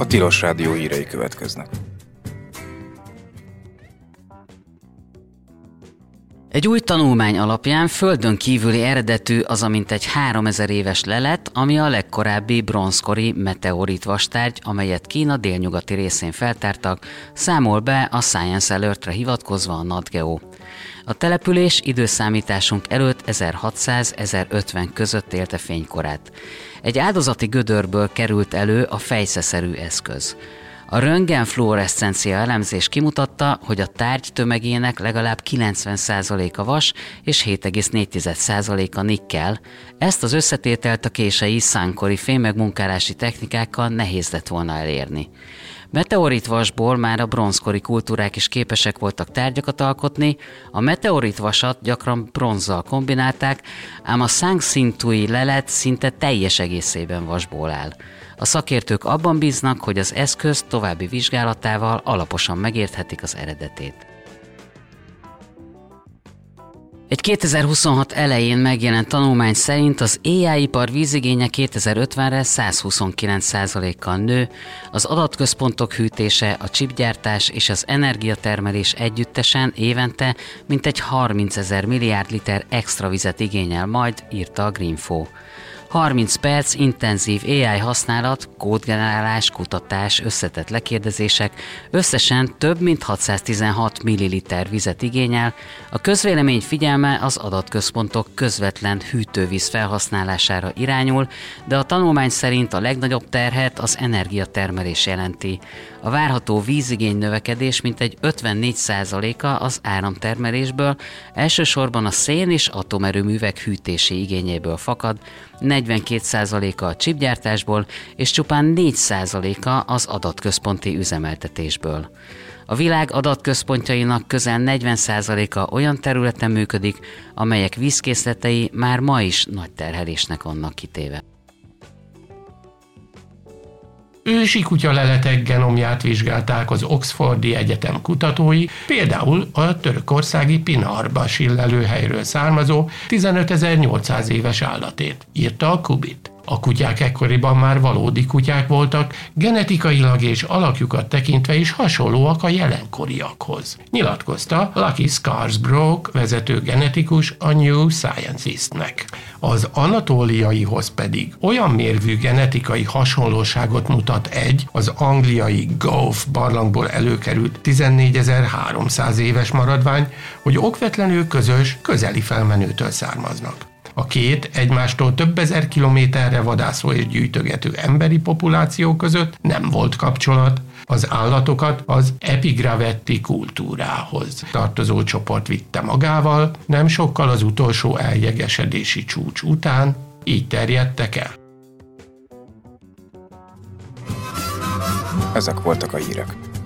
Tilos Rádió hírei következnek. Egy új tanulmány alapján földön kívüli eredetű az a mintegy 3000 éves lelet, ami a legkorábbi bronzkori meteorit vastárgy, amelyet Kína délnyugati részén feltártak, számol be a Science Alert-re hivatkozva a NatGeo. A település időszámításunk előtt 1600-1050 között élte fénykorát. Egy áldozati gödörből került elő a fejszeszerű eszköz. A röntgenfluoreszcencia elemzés kimutatta, hogy a tárgy tömegének legalább 90%-a vas és 7,4%-a nikkel. Ezt az összetételt a kései szánkori fémmegmunkálási technikákkal nehéz lett volna elérni. Meteoritvasból már a bronzkori kultúrák is képesek voltak tárgyakat alkotni, a meteoritvasat gyakran bronzzal kombinálták, ám a Sang-Sin-tui lelet szinte teljes egészében vasból áll. A szakértők abban bíznak, hogy az eszköz további vizsgálatával alaposan megérthetik az eredetét. Egy 2026 elején megjelent tanulmány szerint az AI-ipar vízigénye 2050-re 129%-kal nő, az adatközpontok hűtése, a chipgyártás és az energiatermelés együttesen évente mintegy 30 000 milliárd liter extra vizet igényel majd, írta a Greenfo. 30 perc intenzív AI használat, kódgenerálás, kutatás, összetett lekérdezések összesen több mint 616 milliliter vizet igényel, a közvélemény figyelme az adatközpontok közvetlen hűtővíz felhasználására irányul, de a tanulmány szerint a legnagyobb terhet az energiatermelés jelenti. A várható vízigény növekedés mintegy 54%-a az áramtermelésből, elsősorban a szén- és atomerőművek hűtési igényéből fakad, 42%-a a chipgyártásból, és csupán 4%-a az adatközponti üzemeltetésből. A világ adatközpontjainak közel 40%-a olyan területen működik, amelyek vízkészletei már ma is nagy terhelésnek vannak kitéve. Ősi kutyaleletek genomját vizsgálták az Oxfordi Egyetem kutatói, például a törökországi Pınarbaşı lelőhelyről származó 15.800 éves állatét, írta a Kubit. A kutyák ekkoriban már valódi kutyák voltak, genetikailag és alakjukat tekintve is hasonlóak a jelenkoriakhoz, nyilatkozta Lucky Scarsbrook vezető genetikus a New Scientistnek. Az anatóliaihoz pedig olyan mérvű genetikai hasonlóságot mutat az angliai Gove barlangból előkerült 14.300 éves maradvány, hogy okvetlenül közös, közeli felmenőtől származnak. A két egymástól több ezer kilométerre vadászó és gyűjtögető emberi populáció között nem volt kapcsolat, az állatokat az epigravetti kultúrához tartozó csoport vitte magával, nem sokkal az utolsó eljegesedési csúcs után, így terjedtek el. Ezek voltak a hírek.